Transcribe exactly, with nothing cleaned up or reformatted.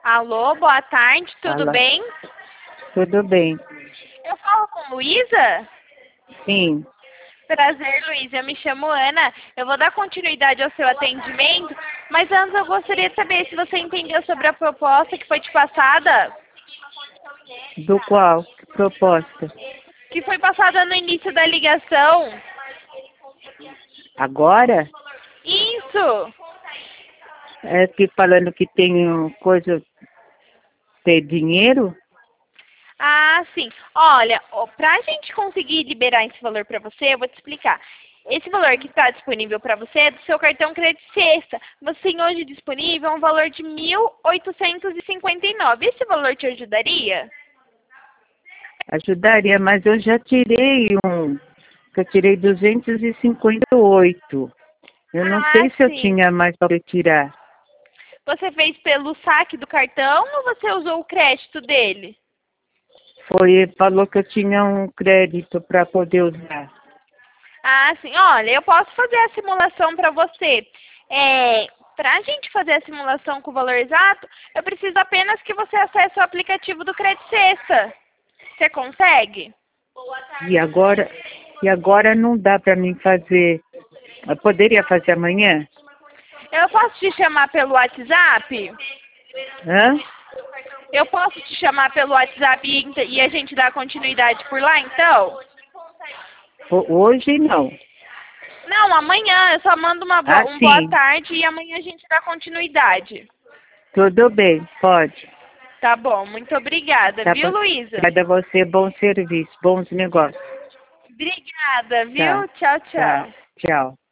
Alô, boa tarde, tudo Alô. bem? Tudo bem. Eu falo com Luísa? Sim. Prazer, Luísa. Eu me chamo Ana. Eu vou dar continuidade ao seu atendimento, mas antes eu gostaria de saber se você entendeu sobre a proposta que foi te passada, Do qual? Que proposta? que foi passada no início da ligação. Agora? Isso! É que falando que tem um coisa, ter dinheiro? Ah, sim. Olha, para a gente conseguir liberar esse valor para você, eu vou te explicar. Esse valor que está disponível para você é do seu cartão Crédito Sexta. Você tem hoje disponível um valor de mil oitocentos e cinquenta e nove. Esse valor te ajudaria? Ajudaria, mas eu já tirei um, que eu tirei duzentos e cinquenta e oito. Eu não Ah, sei se eu sim. tinha mais para tirar. Você fez pelo saque do cartão ou você usou o crédito dele? Foi, falou que eu tinha um crédito para poder usar. Ah, sim. Olha, eu posso fazer a simulação para você. É, para a gente fazer a simulação com o valor exato, eu preciso apenas que você acesse o aplicativo do Crédito Sexta. Você consegue? E agora, e agora não dá para mim fazer. Eu poderia fazer amanhã? Eu posso te chamar pelo WhatsApp? Hã? Eu posso te chamar pelo WhatsApp e, e a gente dá continuidade por lá, então? Ho- Hoje não. Não, amanhã. Eu só mando uma Ah, bo um boa sim. tarde e amanhã a gente dá continuidade. Tudo bem, pode. Tá bom. Muito obrigada, Tá viu, bom. Luísa? Obrigada a você, bom serviço, bons negócios. Obrigada, Tá, viu? Tchau, tá, tchau. tchau.